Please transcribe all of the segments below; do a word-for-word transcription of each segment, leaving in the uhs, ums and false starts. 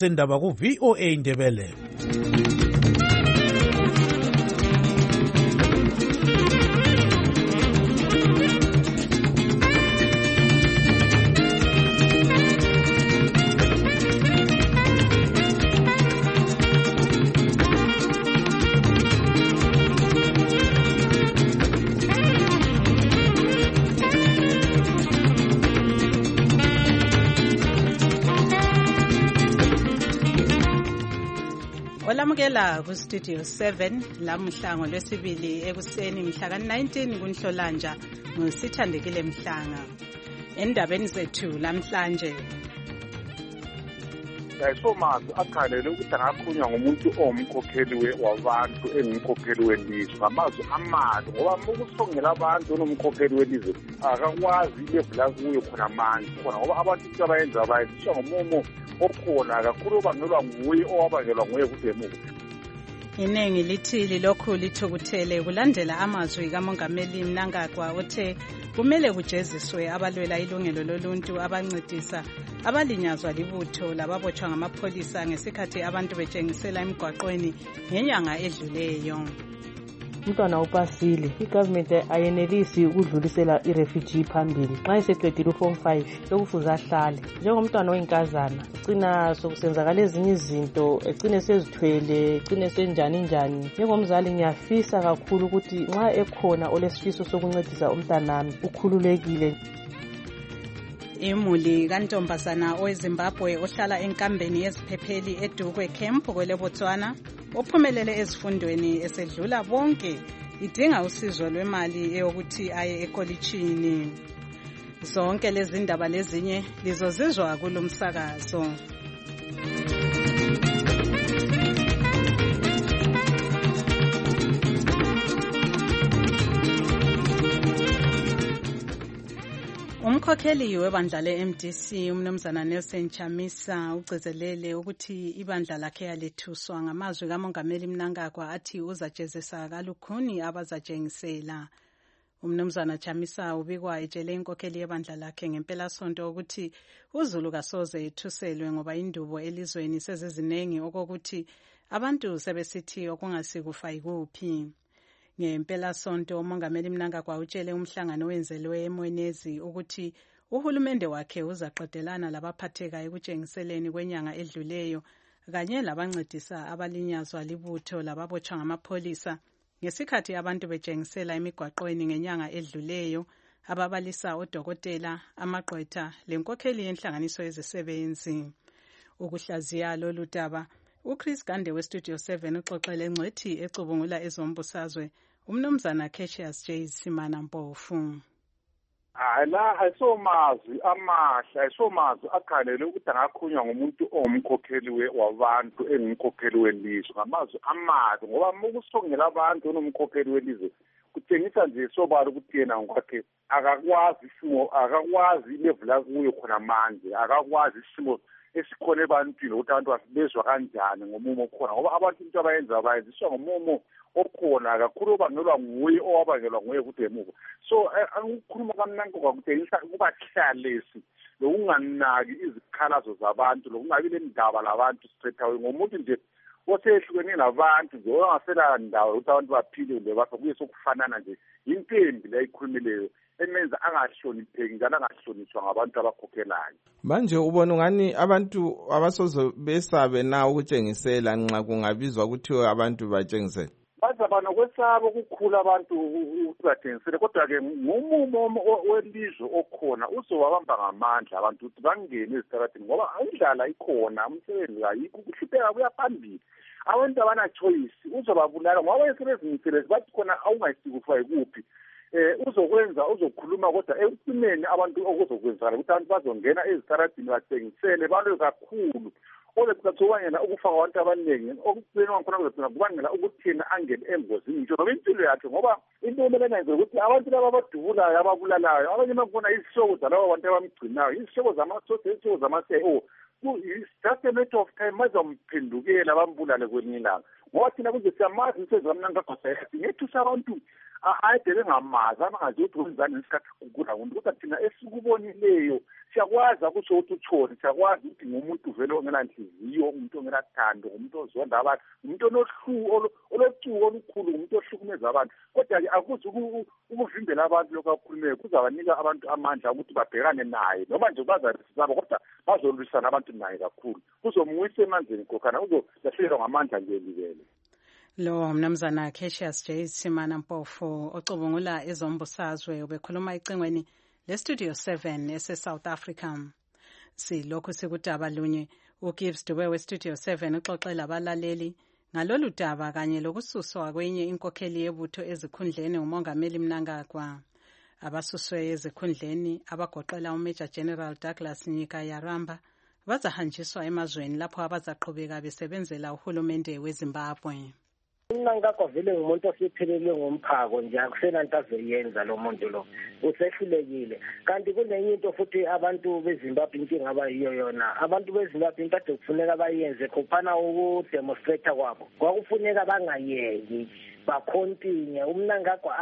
sendaba ku V O A Indebele. Olamukela ku Studio seven lamhlango lwesibili ekuseni mhla ka nineteen kuNhlolanja ngosithandekile Mhlanga. Endabeni zethu namhlanje Yayisomazi akhalele ukuthi angakhunywa ngumuntu omkhokheli wabantu engumkhokheli welizwe ngamazwi amali ngoba ukusongela abantu nomkhokheli welizwe akakwazi levela kuyo khona manje khona ngoba abantu abayenza bayisho ngomumo okhona kakhulu bangelwa nguye owabangelwa nguye kudemuka. Inengi lithi lokhu lithukuthele kulandela amazwi kaMongameli Mnangagwa othe kumele kujeziswe abalwela ilungelo loluntu abancedisa abalinyazwa libutho lababotshwa ngamapholisa ngesikhathi abantu betshengisela emgwaqweni ngenyanga edluleyo. Umntwana upasile, igovernment ayenelisi ukudlulisela irefugee phambili. Nxa eseqedile uform five sokufuza ahlale. Njengomntwana oyinkazana, ugcina sokusenzakala ezinye izinto, egcine sezithwele, egcine senjani njani. Njengomzali ngiyafisa kakhulu ukuthi nxa ekhona olesifiso sokuncedisa umntanami ukhululekile. Imuli kantombazana oweZimbabwe ohlala enkambeni yeziphepheli eDukwe Camp kweleBotswana ophumelele ezifundweni esedlula bonke idinga usizo lwemali eyokuthi aye ekolitshini. Zonke lezi ndaba lezinye lizozizwa kulomsakazo. Umkhokheli webandla le-M D C umnumzana Nelson Chamisa ugcizelele ukuthi ibandla lakhe yalethuswa ngamazwi kaMongameli Mnangagwa athi uzajezisa kalukhuni abazatshengisela. Umnumzana Chamisa ubikwa etshele inkokheli yebandla lakhe ngempela sonto ukuthi uZulu kasoze ethuselwe ngoba indubo elizweni sezizinengi okokuthi abantu sebesithi okungasikufa ikuphi. Ngempela sonto uMongameli Mnangagwa utshele umhlangano wenzelwe eMwenezi ukuthi uhulumende wakhe uzaqedelana labaphatheka ekutshengiseleni kwenyanga edluleyo kanye labancedisa abalinyazwa libutho lababotshwa ngamapholisa ngesikhathi abantu betshengisela emigwaqweni ngenyanga edluleyo ababalisa odokotela amagqwetha lenkokheli yenhlanganiso yezisebenzi. Ukuhlaziya lolu daba uChris Gande weStudio seven uxoxele ngcwethi ecubungula ezombusazwe umnumzana Cassius J Simana Mpofu. Ala ayisomazi amahla ayisomazi akhalele ukuthi angakhunywa ngumuntu omkhokheli wabantu engumkhokheli welizwe ngamazwi amali ngoba ukusongela abantu nomkhokheli welizwe kutshengisa nje sobala ukuthi yena ngokwakhe akakwazi isimo akakwazi levela kuyo khona manje akakwazi isimo esikhona ebantwini ukuthi abantu basibezwa kanjani ngomumo okhona ngoba abantu into abayenza bayenziswa ngomumo okhona kakhulu bangelwa nguye owabangelwa nguye kudemuka. So ukukhuluma kaMnangagwa kutshengisa ukubahlalesi lokunganaki izikhalazo zabantu lokungabi lendaba labantu straight ngomuntu nje osehlukene nabantu nje ongasela ndawo ukuthi abantu baphile kumbe bafa kuye sokufanana nje impembi la ikhulumileyo emenza angahlonipheki njalo angahlonishwa ngabantu abakhokhelayo. Manje ubona ngani abantu abasoze besabe na ukutshengisela nxa kungabizwa ukuthi abantu batshengisele? Bazaba nokwesaba ukukhula abantu ukuthi batshengisele kodwa-ke ngumumo welizwe okhona uzowabamba ngamandla abantu ukuthi bangene ezitaradini ngoba indlala ikhona umsebenzi ayikho ukuhlupheka kuya phambili. Abantu abana-choice uzobabulala ngoba besebezimisele bathi khona awungayisikufa ikuphi. Eh uzokwenza uzokhuluma kodwa ekugcineni abantu okuzokwenzakala ukuthi abantu bazongena ezitaradini bathengisele balwe kakhulu olekucabangela ukufaka abantu abaningi okugcina ngakhona kuzogcina kubangela ukuthi yena angene engozini nje ngoba impilo yakhe ngoba into emelana yenze ukuthi abantu laba badubulayo ababulalayo abanye bakubona izihlobo zalabo bantu abamgcinayo izihlobo zamasosi izihlobo zama-C E O just a matter of time bazomphendukela bambulale kwelinye ilanga ngoba thina kuze siyamazi umsebenzi kaMnangagwa sayathi ngethusa abantu ade bengamazi abangazi ukuthi wenzani ngesikhathi kugula kuntu kodwa thina esikubonileyo siyakwazi akusho ukuthi uthoni siyakwazi ukuthi ngumuntu vele ongenanhliziyo umuntu ongenathando umuntu ozonda abantu umuntu onohlu olocuko olukhulu umuntu ohlukumeza abantu kodwa-ke akuze ukuvimbela abantu lokhu akhulumeyo kuzabanika abantu amandla ukuthi babhekane naye noma nje bazasaba kodwa bazolwisana abantu naye kakhulu kuzomwisa emanzini kokhana kuzolahlekelwa ngamandla nje libele. Lo mnumzana Cassius J Simana Mpofu ocubungula ezombusazwe ubekhuluma icingweni lestudio seven ese South Africa. Silokhu sikudaba lunye uGibbs Dube westudio seven uxoxela abalaleli ngalolu daba kanye lokususwa kwenye inkokheli yebutho ezikhundleni umongameli Mnangagwa. Abasuswe ezikhundleni abagoqela uMajor General Douglas Nyikayaramba bazahanjiswa emazweni lapho abazaqhubeka besebenzela uhulumende weZimbabwe. Mnangagwa vele ngumuntu osephelelwe ngomphako nje akusenanto azoyenza lo muntu lo usehlulekile kanti kunenye into futhi abantu beZimbabwe inkinga abayiyo yona abantu beZimbabwe into ade kufuneka bayenze khophana ukudemonstrate kwabo kwakufuneka bangayeki bakhontinye uMnangagwa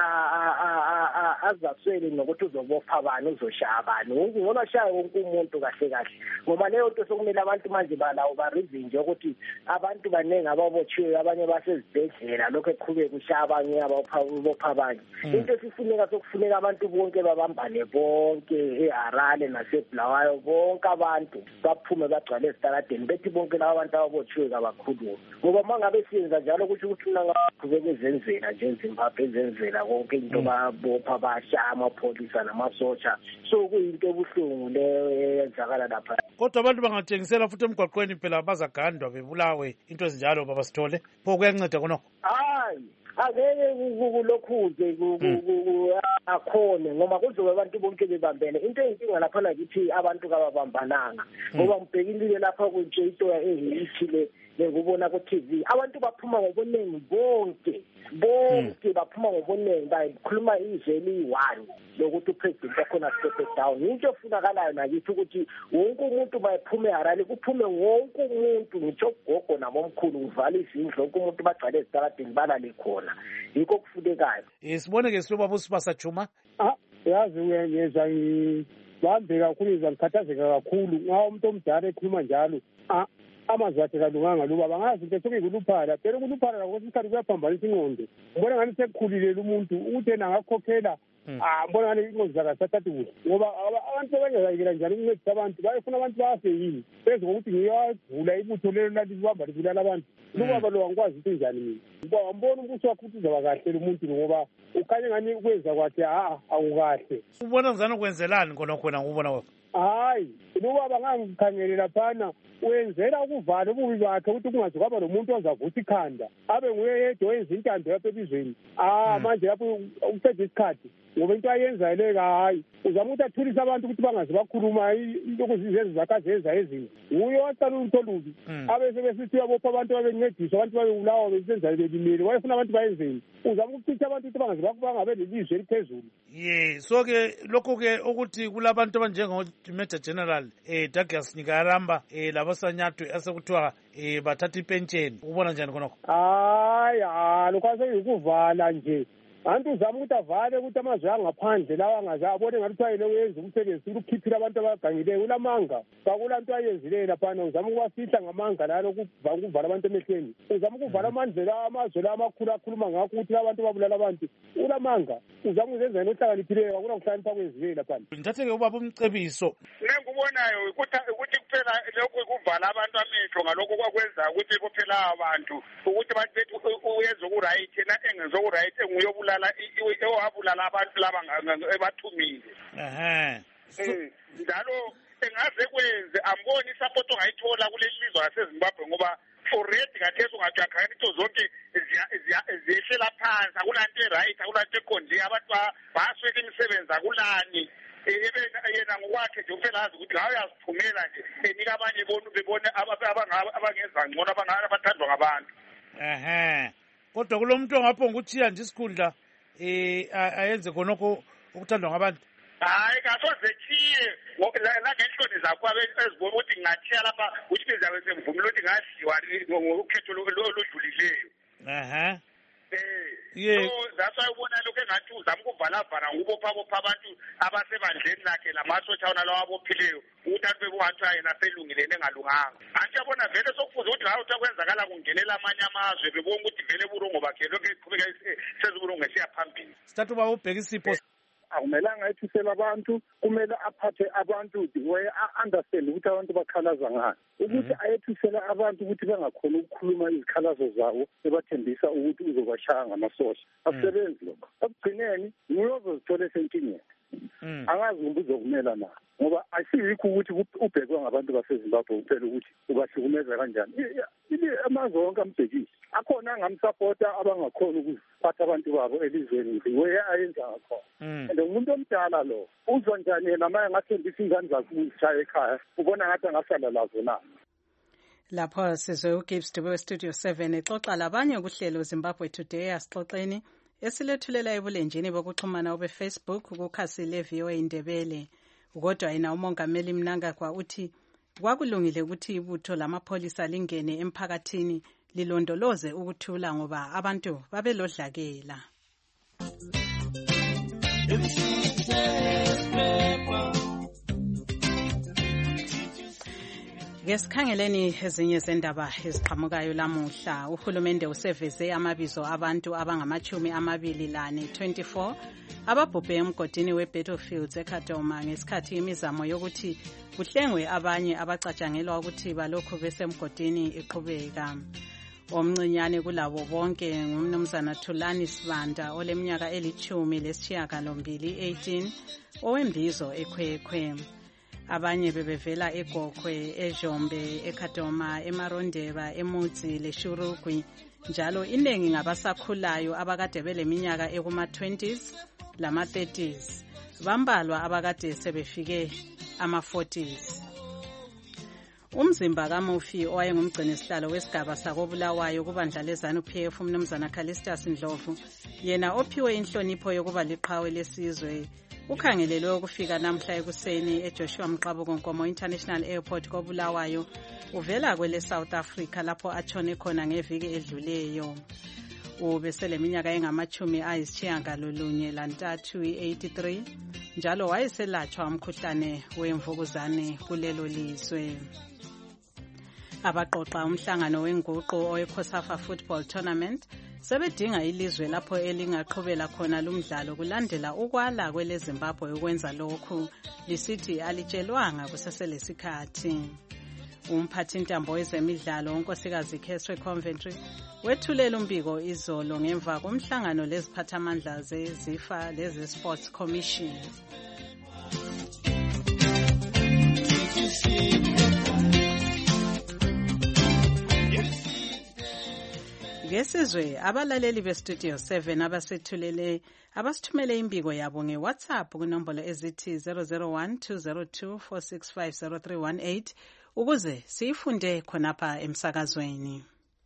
azaswele nokuthi uzobopha abantu uzoshaya abantu ngoba shaya wonke umuntu kahle kahle ngoba leyo nto sokumele abantu manje balawo barizinje ukuthi abantu banenge ababotshiwe abanye basezibhedlela lokho eqhubeka ushaya abanye abopha abanye into esifuneka sokufuneka abantu bonke babambane bonke eHarare naseBulawayo bonke abantu baphume bagcwale esitaladeni bethi bonke labo abantu ababotshiwe kabakhulu ngoba mangabe siyenza njalo kusho ukuthi Mnangagwa zenzela nje eZimbabwe zenzela konke into babopha basha amapholisa namasotsha so kuyinto ebuhlungu leyo eyenzakala lapha kodwa abantu bangatshengisela futhi emgwaqweni phela bazagandwa bebulawe into ezinjalo babasithole pho kuyanceda khonokho hayi akeke kulokhuze akhone ngoba kuzoba abantu bonke bebambene into eyinkinga lapha nakithi abantu kababambananga ngoba mbhekile lapha kunje itoya ehithile ngubona ku T V abantu baphuma ngobunengi bonke bonke baphuma ngobunengi bayikhuluma izeli one lokuthi upresident wakhona step down into efunakalayo nakithi ukuthi wonke umuntu bayiphume eHarare kuphume wonke umuntu ngitsho gogo nabomkhulu uvale izindlu wonke umuntu bagcwale esitaladeni balale khona yikho kufunekayo sibone ke siloba busibasa Juma ah yazi uyengeza ngihambe kakhulu izangikhathazeka kakhulu nxa umuntu omdala ekhuluma njalo ah amazwi akhe kalunganga luba bangazi into sokuyikuluphana phela ukuluphala lakho isikhathi kuyaphambanisa ingqondo ngibona ngani sekukhulile umuntu ukuthi yena angakhokhela ah ngibona ngani ingqondo zakhe asathathi kuhle ngoba abantu bengezayikela njani ukuncedisa abantu bayefuna abantu bafe yini bese ngokuthi ngiyavula ibutho lelo lathi libamba libulala abantu lubaba lo angikwazi ukuthi njani mina ngoba ngibona umbuso wakhe ukuthi uzaba kahle lo muntu ngoba ukhanye ngani ukwenza kwakhe ah akukahle ubona ngizana ukwenzelani khona khona ngubona kwakho hayi lubaba ngangikhangele laphana wenzela ukuvala ububi bakhe ukuthi kungaze kwaba nomuntu ozavusa ikhanda abe nguye yedwa wenza intando yapha elizweni ah manje lapho uqeda isikhathi ngoba into ayenzayo le hayi uzama ukuthi athulise abantu ukuthi bangaze bakhuluma into okuzizenza zakazenza ezinye uyo wacala ulutho olubi abe sebesithi uyabopha abantu babencediswa abantu babebulawa besenza belimele wayefuna abantu bayenzeni uzama ukuchitha abantu ukuthi bangaze bangabe lelizwe eliphezulu ye so ke lokho ke ukuthi kulabantu abanjengo Major General eh Douglas Nyikayaramba eh labasanyathu asekuthiwa eh bathatha ipensheni ubona njani khonokho hayi ha lokho aseyikuvala nje abantu uzama ukuthi avale ukuthi amazwe angaphandle lawa angazabone ngathi ayile uyenza umsebenzi ukukhiphira abantu abagangileyo ulamanga bakulanto ayenzileyo laphana uzama ukubafihla ngamanga lalo ukuvala abantu emehlweni uzama ukuvala amandlela amazwe la amakhulu akhuluma ngakho ukuthi abantu babulala abantu ulamanga uzama ukuzenza nohlakaniphileyo akuna kuhlakanipha kwenzileyo laphana ngithatheke ubaba umcebiso nengubonayo ukuthi kuphela lokhu kuvala abantu amehlo ngalokho kwakwenza ukuthi kuphela abantu ukuthi bathi uyenza okuright na engenza okuright enguyobula ewabulala abantu laba ebathumile ehe njalo engaze kwenze amboni support ongayithola kuleli lizwe laseZimbabwe ngoba already kathesi ungathi akhangela into zonke ziyehlela phansi akulanto eright akulanto eqondile abantu baswele imisebenzi akulani yena ngokwakhe nje uphela azi ukuthi ngayo yaziphumela nje enika abanye bebone abangenza ngcono abathandwa ngabantu ehe kodwa kulomuntu ongaphonga ukuthiya nje isikhundla eh ayenze khonokho ukuthandwa ngabantu hayi kasoze thiye la ngenhloni zakho ezibona ukuthi ngingathiya lapha ukuthi ngizabe semvumile ukuthi ngadliwa ngokhetho oludlulileyo. Aha. Eh. Yeah. So that's why ubona lokho engathi uzama ukuvala-vala ngubopha bopha abantu abasebandleni lakhe lamasotsha wona lawo abophileyo ukuthi abantu bebuhathiwa yena selungileni engalunganga. Anti yabona vele sokufuze ukuthi hawu kwenzakala kungenela amanye amazwe bebonga ukuthi vele burongo bakhe lokho iqhubeka seziburongo esiya phambili. Sithatha uba ubheka isipho akumelanga ethisela abantu, kumele aphathe abantu the way a-understand ukuthi abantu bakhalaza ngani, ukuthi ayethisela abantu ukuthi bangakhona ukukhuluma izikhalazo zawo ebathembisa ukuthi uzobashaya ngamasosha. Asebenzi lokho ekugcineni nguye ozozithola esenkingeni. Angazi kumbe uzokumela na, ngoba asiyikho ukuthi ubhekwa ngabantu baseZimbabwe kuphela ukuthi ubahlukumeza kanjani. Amazwe onke ambhekisi akhona angamsapota abangakhona ukuphatha abantu babo elizweni we ayenza ngakhona. And umuntu omdala lo uzwa njani yena manje ngathembisa ingane zakhe ukuzishaya ekhaya, ubona ngathi angasala lazo na. Lapho sizwe uGibbs Dube weStudio seven exoxa labanye kuhlelo Zimbabwe Today asixoxeni esilethulela ebulenjini bokuxhumana obeFacebook kukhasi le-V O A Indebele. Kodwa yena umongameli Mnangagwa uthi kwakulungile ukuthi ibutho lamapholisa lingene emphakathini lilondoloze ukuthula ngoba abantu babelodlakela. Ngesikhangeleni ezinye zendaba eziqhamukayo lamuhla, uhulumende useveze amabizo abantu abangamachumi amabili lane twenty-four ababhubhe emgodini we-Battlefields eKadoma ngesikhathi imizamo yokuthi kuhlengwe abanye abacatshangelwa ukuthi balokhu besemgodini iqhubeka. Omncinyane kulabo bonke ngumnumzana Thulani Sibanda oleminyaka elithumi lesishiyagalombili eighteen owembizo ekhwekhwe. Abanye bebevela eGokwe, eJombe, eKadoma, eMarondeba, eMutsi leShurugwi. Njalo iningi ngabasakhulayo abakade beleminyaka ekuma-twenties lama-thirties. Bambalwa abakade sebefike ama-forties. Umzimba kaMufi owayengumgcini sihlalo wesigaba sakobulawayo kubandla lezanu P F umnumzana Callistus Ndlovu yena ophiwe inhlonipho yokuba liqhawe lesizwe ukhangelelwe ukufika namhla ekuseni eJoshua Mqabuko Nkomo International Airport kobulawayo uvela kwele South Africa lapho atshone khona ngeviki edluleyo. Ubeseleminyaka engamachumi ayisitshiyagalolunye lantathu eighty-three njalo wayeselatshwa umkhuhlane wemvukuzane kulelo lizwe. Abaqoqa umhlangano wenguqu oweCOSAFA Football Tournament sebedinga ilizwe lapho elingaqhubela khona lumdlalo kulandela ukwala kwele Zimbabwe ukwenza lokhu lisithi alitshelwanga kuseselesikhathi. Umphathi ntambo wezemidlalo unkosikazi Keswe Coventry wethulela umbiko izolo ngemva komhlangano leziphathamandla zezifa lezi Sports Commission. Ngesizwe abalaleli beStudio seven abasethulele abasithumele imbiko yabo ngeWhatsApp kunombolo ezithi zero zero one two zero two four six five zero three one eight ukuze siyifunde khonapha emsakazweni.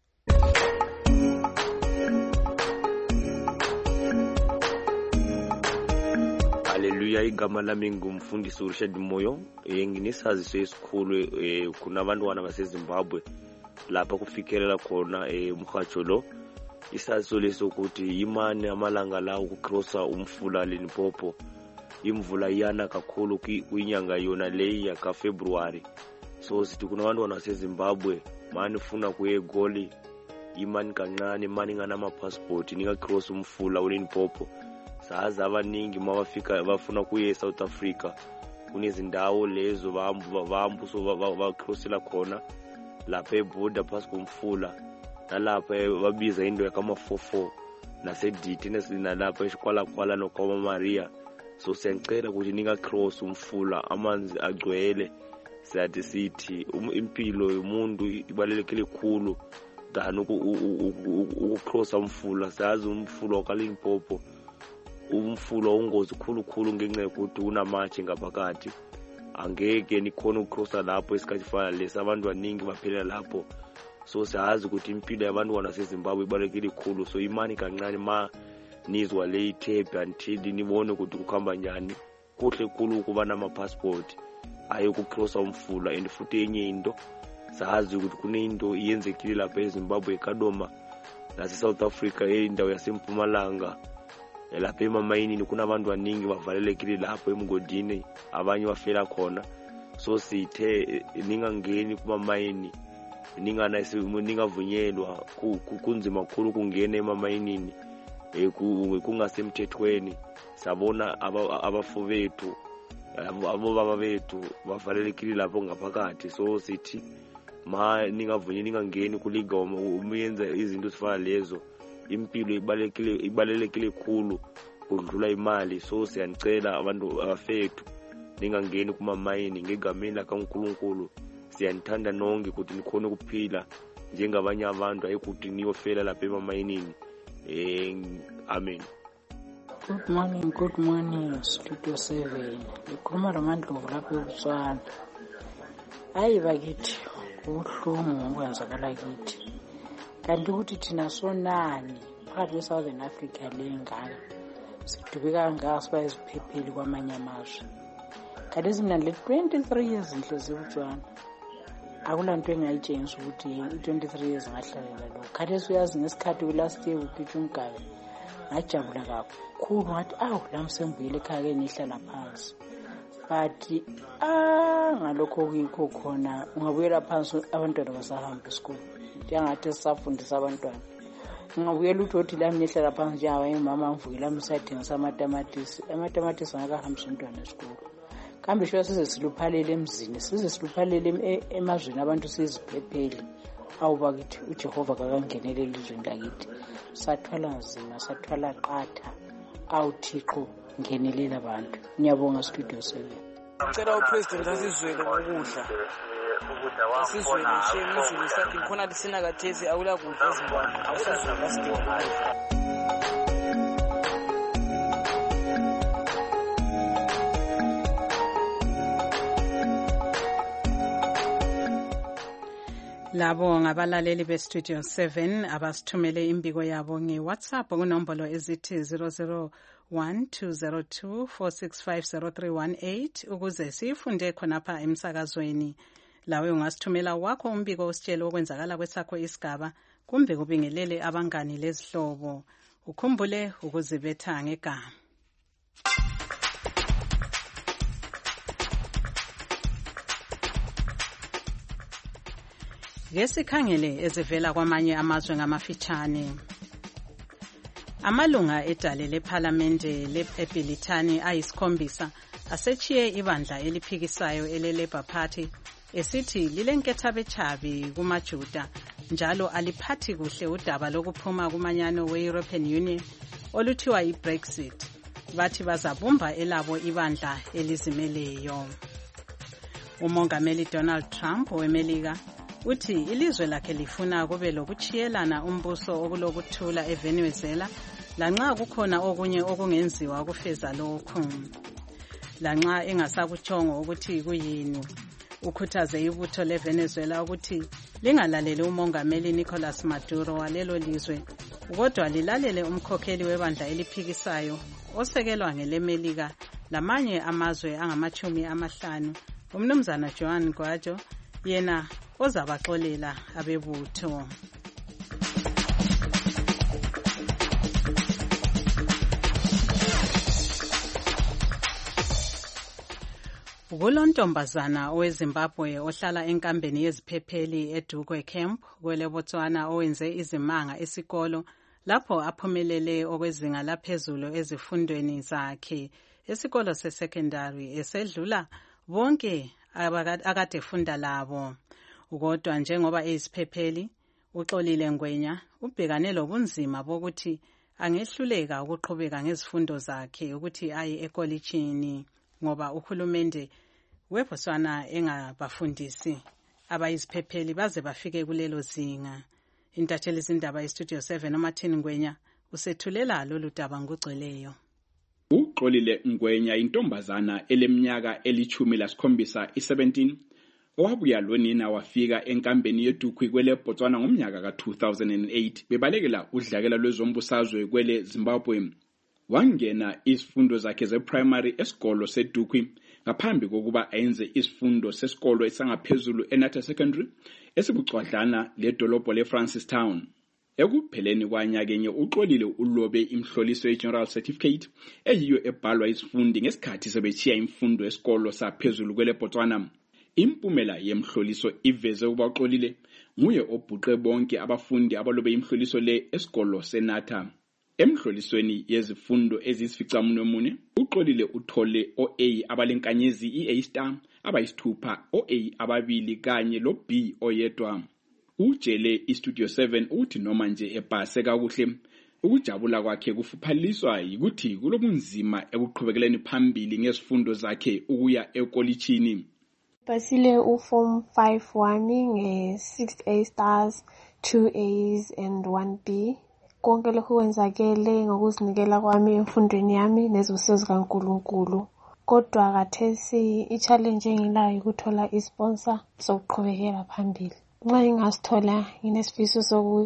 Haleluya, igama lami ngumfundisi uRishad Moyo. Nginisaziso esikhulu kunabantwana baseZimbabwe lapha kufikelela khona umhatsho lo. Isaziso lesokuthi imani amalanga la ukucrossa umfula Limpopo imvula iyana kakhulu kwinyanga yona leyi ya ka February. So sithi kunabantwana baseZimbabwe mani funa kuye egoli imani kancane mani ngana ama passport nika cross umfula uLimpopo. Saza abaningi mabafika bafuna kuye South Africa kunezindawo lezo bahambu bahambu so bacrossela khona lapha eborder phasi komfula nalapha babiza into yakama four four nasediti nesinalapha esikwala kwala noKoma Maria. So siyacela ukuthi nika cross umfula amanzi agcwele. Siyathi sithi impilo yomuntu ibalulekile kakhulu than ukucrossa umfula. Sazi umfula okaLimpopo umfula ungozi khulu ngenxa yokuthi unamatshe ngaphakathi. Angeke nikhona ukucrossa lapho esikhathi fana lesi abantu abaningi baphela lapho. So siyazi ukuthi impilo yabantu baseZimbabwe ibalulekile kakhulu. So imani kancane ma nizwa le tape until nibone ukuthi kukhamba njani kuhle khulu ukuba nama-passport aye ukucrossa umfula. And futhi enye into sazi ukuthi kunento iyenzekile lapha eZimbabwe eKadoma nase-South Africa indawo yasempumalanga lapha emamayinini kunabantu abaningi bavalelekile lapho emgodini, abanye bafela khona. So sithe ningangeni kumamayini, ningavunyelwa, kunzima kakhulu kungena emamayinini kungasemthethweni. Sabona abafu bethu, abobaba bethu bavalelekile lapho ngaphakathi. So sithi ma ningavunyelwa, ningangeni kuligoma uyenza izinto zifana lezo. Impilo ibalekile ibalekile khulu kudlula imali. So siyanicela abantu abafethu ningangeni kumamayini ngegameni lakaNkulunkulu. Siyanithanda nonke ukuthi nikhona ukuphila njengabanye abantu, ayikuthi niyofela lapha emamayinini. Eh, amen. Good morning, good morning, Studio seven. Ngikhuluma loMandlovu lapha eBotswana. Hayi bakithi, kubuhlungu okwenzakala kithi. Kanti ukuthi thina sonani phakathi kwe-Southern Africa lengane sidubeka kangaka siba eziphepheli kwamanye amazwe. Kanti izimna le twenty-three years nhlezi eBotswana. Akulanto engayitshengisa ukuthi i-twenty-three years ngahlalela lo. Kanti uyazi ngesikhathi kulast year uPhithi uMgabe ngajabula kakhulu ngathi awu lami sengibuyele ekhaya nihlala phansi. But ah ngalokho kuyikho khona ungabuyela phansi abantwana basahamba esikole. Njengathi sisafundisa abantwana. Ngabuyela uthi lami nihlala phansi njengawe mama ngivukela umsathengisa amatamatisi. Amatamatisi angakahambisa umntwana esikole. Kambe sho size siluphalele emzini, size siluphalele emazweni abantu siziphepheli. Awubakithi uJehova kakangenele elizweni lakithi. Sathwala nzima, sathwala qatha. Awuthixo ngenelela abantu. Ngiyabonga Studio seven. Ngicela uPresident asizwele ukudla. Asizwele shame izulu sakhe khona lisina kathezi awula kudla eZimbabwe. Asizwele asidinga. Labo ngabalaleli beStudio seven abasithumele imbiko yabo ngeWhatsApp kunombolo ezithi zero zero one two zero two four six five zero three one eight ukuze sifunde khonapha emsakazweni. Lawe ungasithumela wakho umbiko usitshela okwenzakala kwesakho isigaba kumbe kubingelele abangani lezihlobo. Ukhumbule ukuzibetha ngegama. Ngesikhangele ezivela kwamanye amazwe ngamafitshane. Amalunga edale leParlamente leBrithani ayisikhombisa asechiye ibandla eliphikisayo ele-Labour Party esithi lilenkethabechabi kumaJuda njalo aliphathi kuhle udaba lokuphuma kumanyano we-European Union oluthiwa i-Brexit. Bathi bazabumba elabo ibandla elizimeleyo. Umongameli Donald Trump weMelika uthi ilizwe lakhe lifuna kube lokuchiyelana umbuso okulokuthula eVenezuela lanxa kukhona okunye okungenziwa ukufeza lokhu. Lanxa engasakuchongo ukuthi kuyini, ukhuthaze ibutho leVenezuela ukuthi lingalaleli umongameli Nicolas Maduro walelo lizwe, kodwa lilalele umkhokheli webandla eliphikisayo osekelwa ngeleMelika lamanye amazwe angamachumi amahlanu, umnumzana Juan Guaido, yena ozabaxolela abebutho. Kulontombazana oweZimbabwe ohlala enkambeni yeziphepheli eDugwe Camp kweleBotswana owenze izimanga esikolo lapho aphumelele okwezinga laphezulu ezifundweni zakhe esikolo sesecondary esedlula bonke akade funda labo. Kodwa njengoba eyisiphepheli uXolile Ngwenya ubhekane lobunzima bokuthi angehluleka ukuqhubeka ngezifundo zakhe ukuthi aye ekolitshini ngoba uhulumende weBotswana engabafundisi abayisiphepheli baze bafike kulelo zinga. Intatheli izindaba yeStudio seven uMartin Ngwenya usethulela lolu daba ngugcweleyo. uXolile Ngwenya intombazana eleminyaka elichumi lasikhombisa i-seventeen owabuya lonina wafika enkambeni yeDugwe kwele Botswana ngomnyaka ka two thousand eight bebalekela udlakela lwezombusazwe kwele Zimbabwe. Wangena isifundo zakhe ze-primary esikolo seDukhwi ngaphambi kokuba ayenze isifundo sesikolo esangaphezulu eNata Secondary esibucwadlana ledolobho leFrancistown. Ekupheleni kwanyakenye uXolile ulobe imhloliso ye-General Certificate eyiyo ebhalwa isifundi ngesikhathi sebechiya imfundo esikolo saphezulu kweleBotswana. Impumela yemhloliso iveze ukuba uXolile nguye obhuqe bonke abafundi abalobe imhloliso le esikolo seNata. Emhlolisweni yezifundo ezisificamunwemunye uXolile uthole o-A abalenkanyezi i-A star abayisithupha, o-A ababili kanye lo-B oyedwa. Utshele iStudio seven uthi noma nje ebhase kakuhle ukujabula kwakhe kufuphaliswa yikuthi kulobunzima ekuqhubekeni phambili ngezifundo zakhe ukuya ekolichini. Basile uform five one nge six A stars, two A's and one B. Konke lokhu kwenzakele ngokuzinikela kwami emfundweni yami nezibusiso zikaNkulunkulu. Kodwa kathesi i-challenge engilayo ukuthola i-sponsor sokuqhubekela phambili. Nxa ngingasithola nginesifiso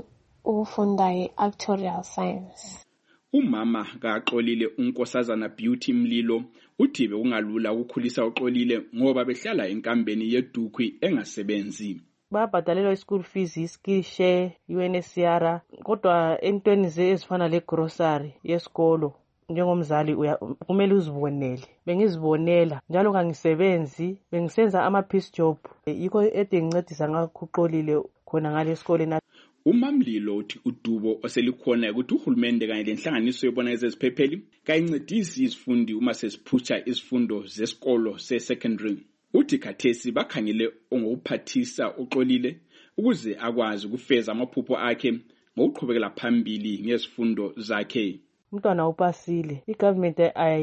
sokufunda i-actuarial science. Umama kaXolile uNkosazana Beauty Mlilo uthi bekungalula ukukhulisa uXolile ngoba behlala enkambeni yeDukhwi engasebenzi. Babhadalelwa i-school fees, i-skill share, U N S C R, kodwa entweni ezifana le-grocery yesikolo njengomzali kumele uzibonele. Bengizibonela njalo kangisebenzi, bengisenza ama-piece job. Yikho ede ngincedisa ngakho uXolile khona ngale sikole. UMamlilo uthi udubo oselikhona ukuthi uhulumende kanye lenhlanganiso yobona ezeziphepheli kayincedisi izifundi uma sesiphutsha izifundo zesikolo se-secondary. Uthi khathesi bakhangele ongokuphathisa uXolile ukuze akwazi ukufeza amaphupho akhe ngokuqhubekela phambili ngezifundo zakhe. Umntwana upasile, igovernment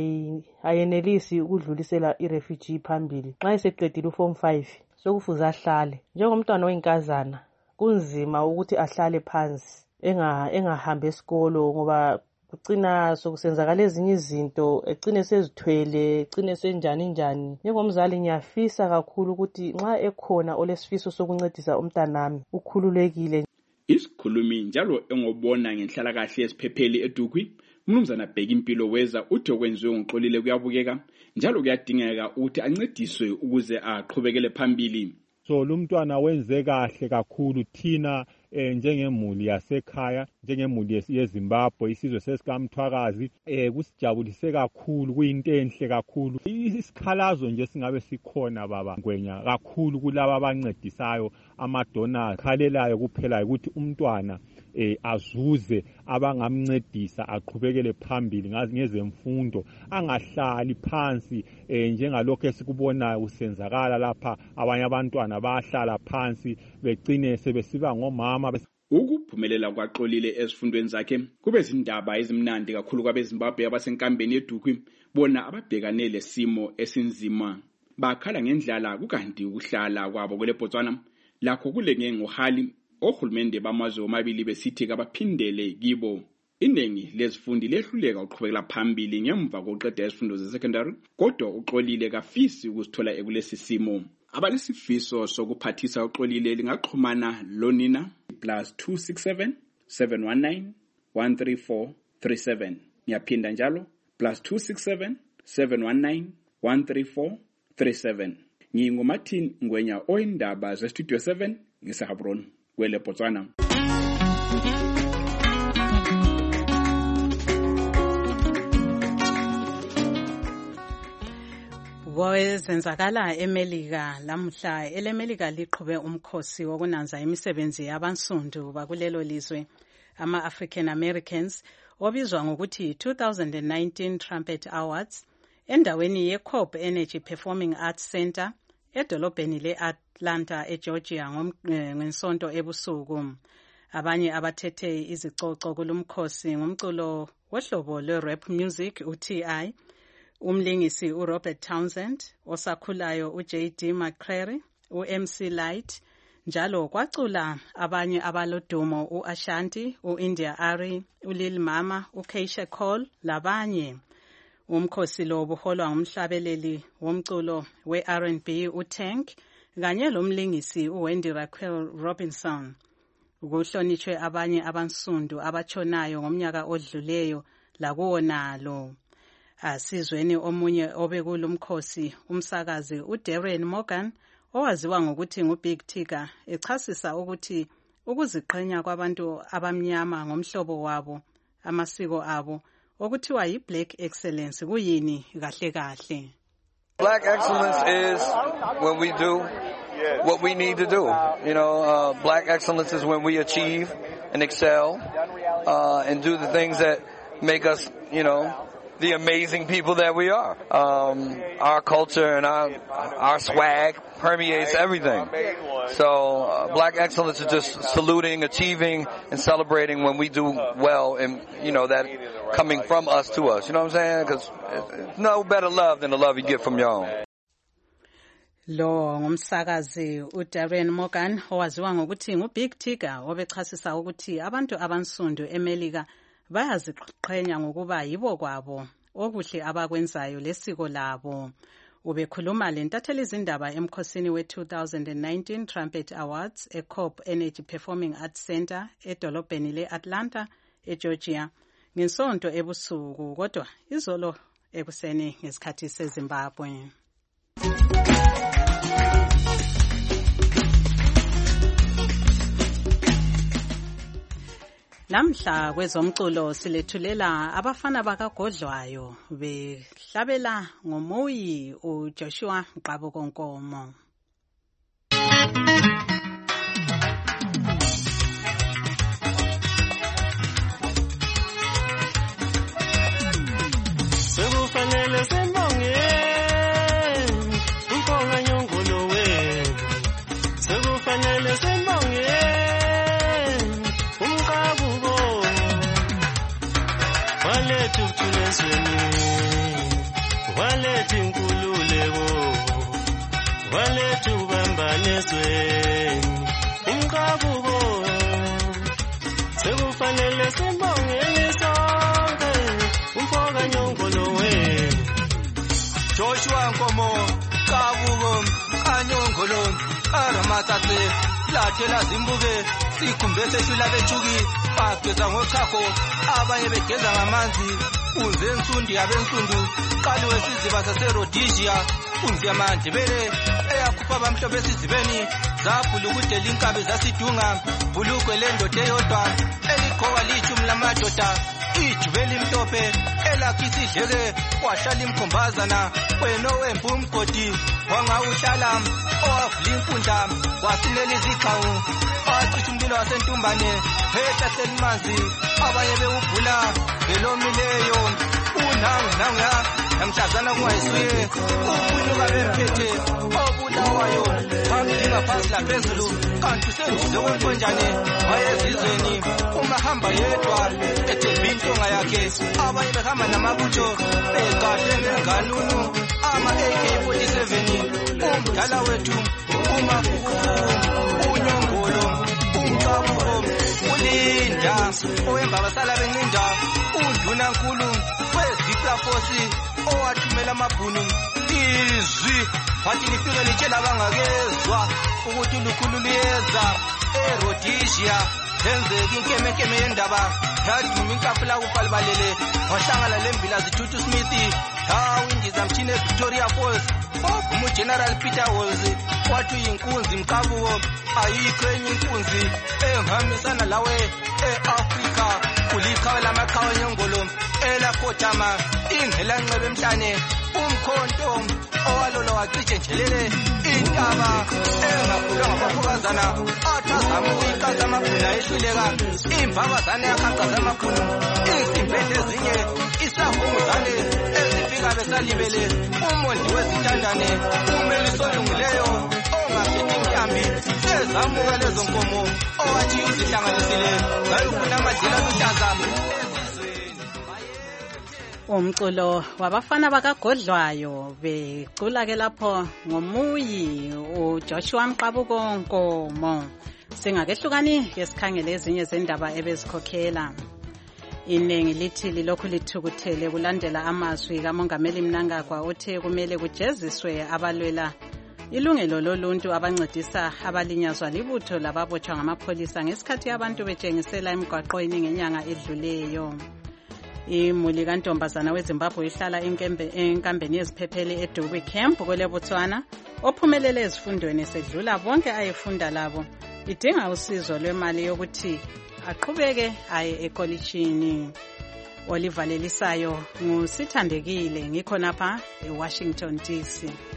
ayenelisi ukudlulisela i-refugee phambili. Nxa eseqedile uform five sokufuza ahlale. Njengomntwana oyinkazana kunzima ukuthi ahlale phansi enga engahambe esikolo ngoba kucina sokusenzakala ezinye izinto, egcine sezithwele, egcine senjani njani. Njengomzali ngiyafisa kakhulu ukuthi nxa ekhona olesifiso sokuncedisa umntanami ukhululekile. Isikhulumi njalo engobona ngenhlalakahle yesiphepheli eDukhwi, Mnumzana Bhekimpilo Weza uthi okwenziwe ngoXolile kuyabukeka njalo kuyadingeka ukuthi ancediswe ukuze aqhubekele phambili. So lumntwana wenze kahle kakhulu thina eh, njengemuli yasekhaya, njengemuli yeZimbabwe, isizwe sesikamthwakazi, eh kusijabulise kakhulu, kuyinto enhle kakhulu. Isikhalazo nje singabe sikhona baba Ngwenya kakhulu kulabo abancedisayo, amadonors, khalelayo kuphela ukuthi umntwana eh azuze abangamncedisa aqhubekele phambili ngazi ngezemfundo, angahlali phansi eh njengalokho esikubonayo usenzakala lapha. Abanye abantwana bahlala phansi begcine sebesiba ngomama. Ukuphumelela kwaXolile ezifundweni zakhe kube izindaba ezimnandi kakhulu kwabeZimbabwe abasenkambeni yeDukhwi, bona ababhekane lesimo esinzima. Bakhala ngendlala kukanti ukuhlala kwabo kweleBotswana lakho kulenge ngohali ohulumende bamazwe omabili besithi kabaphindele kibo. Iningi lezifundi lehluleka uqhubekela phambili ngemva kokuqeda izifundo ze-secondary, kodwa uXolile kafisi ukusithola ekulesi simo. Abalesifiso sokuphathisa uXolile lingaxhumana lonina plus two six seven, seven one nine, one three four three seven. Ngiyaphinda njalo plus two six seven, seven one nine, one three four three seven. NginguMartin Ngwenya oyindaba zeStudio seven ngiseHabron kwele Botswana. Kwezenzakala eMelika lamhla, eleMelika liqhube umkhosi wokunanza imisebenzi yabansundu bakulelo lizwe ama-African Americans obizwa ngokuthi two thousand nineteen Trumpet Awards endaweni ye-Cobb Energy Performing Arts Center edolobheni le-Atlanta eGeorgia ngensonto ebusuku. Abanye abathethe izicoco kulumkhosi ngumculo wohlobo lwe-rap music u-T I, umlingisi uRobert Townsend, osakhulayo uJ D McCreary, uM C Light, njalo kwacula abanye abalodumo uAshanti, uIndia Ari, uLil Mama, uKeisha Cole labanye. Umkhosi lo buholwa ngumhlabeleli womculo we-R and B uTank kanye lomlingisi uWendy Raquel Robinson. Kuhlonitshwe abanye abansundu abatshonayo ngomnyaka odluleyo lakuwonalo. Asizweni omunye obekulo mkhosi umsakazi uDarren Morgan owaziwa ngokuthi nguBig Tigger echasisa ukuthi ukuziqhenya kwabantu abamnyama ngomhlobo wabo amasiko abo okuthiwa yi-black excellence kuyini kahle kahle. Black excellence is when we do what we need to do. You know, uh, black excellence is when we achieve and excel uh, and do the things that make us, you know, the amazing people that we are. Um, our culture and our our swag permeates everything. So uh, black excellence is just saluting, achieving, and celebrating when we do well, and you know that coming from us to us. You know what I'm saying? Because it's no better love than the love you get from your own. Lo ngumsakazi uDarren Morgan owaziwa ngokuthi nguBig Tigger obechasisa ukuthi abantu abansundu eMelika bayaziqhenya ngokuba yibo kwabo okuhle abakwenzayo lesiko labo. Ubekhuluma lentatheli izindaba emkhosini we two thousand nineteen Trumpet Awards eCobb Energy Performing Arts Center edolobheni leAtlanta eGeorgia ngesonto ebusuku kodwa izolo ekuseni ngesikhathi seZimbabwe. Namhla kwezomculo silethulela abafana bakagodlwayo behlabela ngomuyi uJoshua Mqabukonkomo. Sekufanele sembonge umphoka nyongolo wenu. Sekufanele sembonge Walethu kuthulezweni, walethu inkululeko, walethu kubambanezweni, umqabuko, sekufanele simbongeni sonke, umfoka nyongolo wenu. Joshua Nkomo, Qabuko, Anyongolo, Aramatsatse, Lathela Zimbuke, Sikumbese Shula Bechuki, bageza ngochago abanye begeza ngamanzi unze ensundi abensundu qali wesiziba saseRhodesia unze amandebele eyakhupha abamhlophe esizibeni zaphula ukudela inkabi zasidunga bulukwe lendoda eyodwa eligqoka lichumi lamadoda ijubeli mhlophe elakhi isidleke wahlala imkhombazana wena owembu umgodi wangawuhlala owavula inkundla wasinela izigcawu wacisha umlilo wasentumbane phehla selimanzi abanye bewubhula belomileyo unangu nanga namhlazana kungayisuye ubunuka bemphethe obulawayo bamdinga phansi laphezulu kanti sendize kwenkonjane wayezizweni umahamba yedwa ethemba intonga yakhe abanye behamba namabutho begadle ngenganunu ama-A K forty-seven umdala wethu umafukufu unyongolo umqabuko ulinda owemba basala bencinda unduna nkulu weziplafosi owathumela amabhunu izwi wathi lifike litshela abangakezwa ukuthi ulukhulu luyeza eRhodesia lenzeka inkemekeme yendaba yaduma inkafula kupalibalele wahlangana lembila zithuthi Smith hawu indizamthini eVictoria Falls wavuma uGeneral Peter Walls wathi uyinkunzi mqabuko ayikho enye inkunzi ehambisana lawe eAfrika uliqhawe lamaqhawe nyongolo elakhothama ingelanxebe emhlane umkhonto owalolo wacije njelele intaba engakhulwa ngabafokazana athazama ukuyikhaza amabhuna ehluleka imbabazane yakhaqaza amabhunu izimpethe ezinye isafunguzane ezifika besalibele umondi wezitandane umeliso olungileyo ongakhethi mhlambi sezamuka lezo nkomo owathi uzihlanganisile zayofuna amadlela aluhlaza. Umculo wabafana bakagodlwayo becula ke lapho ngomuyi uJoshua Mqabukonkomo. Singakehlukani yesikhangele ezinye zendaba ebezikhokhela. Iningi lithi lilokhu lithukuthele kulandela amazwi kaMongameli Mnangagwa othe kumele kujeziswe abalwela ilungelo loluntu abancedisa abalinyazwa libutho lababotshwa ngamapholisa ngesikhathi abantu betshengisela emgwaqweni ngenyanga edluleyo. Imuli kantombazana weZimbabwe ihlala enkambeni yeziphepheli eDubi Camp kwele Botswana ophumelele ezifundweni esedlula bonke ayefunda labo idinga usizo lwemali yokuthi aqhubeke aye ekolishini. Oliver Lelisayo ngusithandekile ngikhona lapha eWashington D C.